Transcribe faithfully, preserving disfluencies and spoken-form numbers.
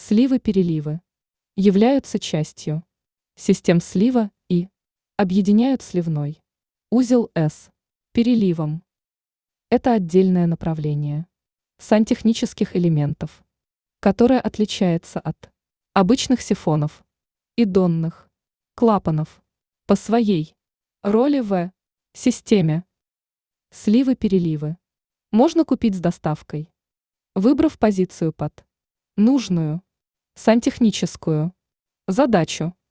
Сливы-переливы являются частью систем слива и объединяют сливной узел с переливом. Это отдельное направление сантехнических элементов, которое отличается от обычных сифонов и донных клапанов по своей роли в системе. Сливы-переливы можно купить с доставкой, выбрав позицию под нужную сантехническую задачу.